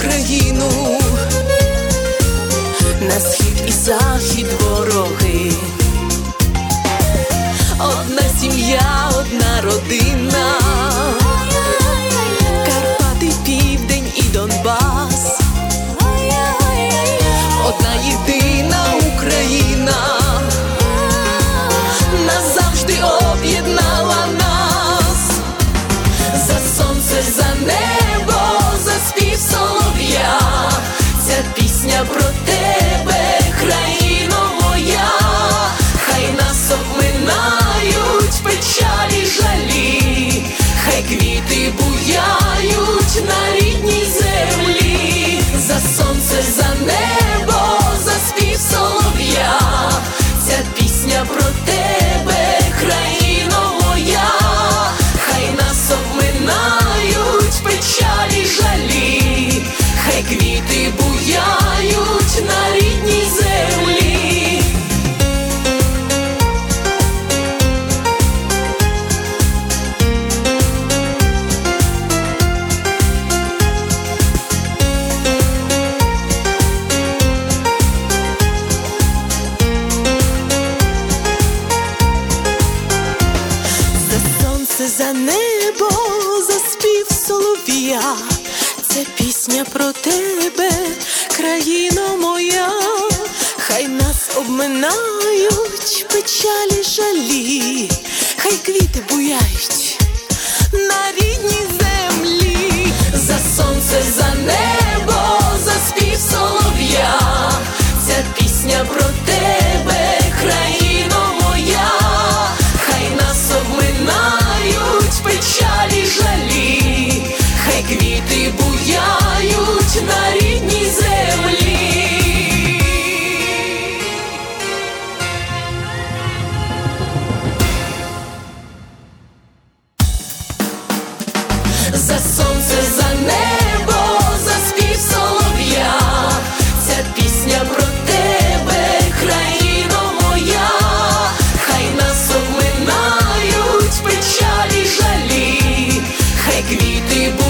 Україну, на схід і захід вороги. Одна сім'я, одна родина, Карпати, Південь і Донбас. Одна єдина Україна назавжди об'єднала нас. За сонце, за небо, за спів солов'я, ця пісня про тебе, країно моя. Хай нас обминають печалі, жалі, хай квіти буяють на рідній землі. За сонце, за небо, за спів солов'я, ця пісня про тебе, країно моя. Хай нас обминають печалі, жалі, хай квіти буяють на рідній землі. За небо, за спів солов'я, це пісня про тебе, країно моя. Хай нас обминають печалі, жалі, хай квіти буяють на рідній землі. За сонце, за небо, за спів солов'я, ця пісня про тебе, країно моя. Хай нас обминають печалі, жалі, хай квіти буяють на рідній землі. За сонце, за небо, за спів солов'я, ця пісня про тебе, країно моя. Хай нас обминають печалі, жалі, хай квіти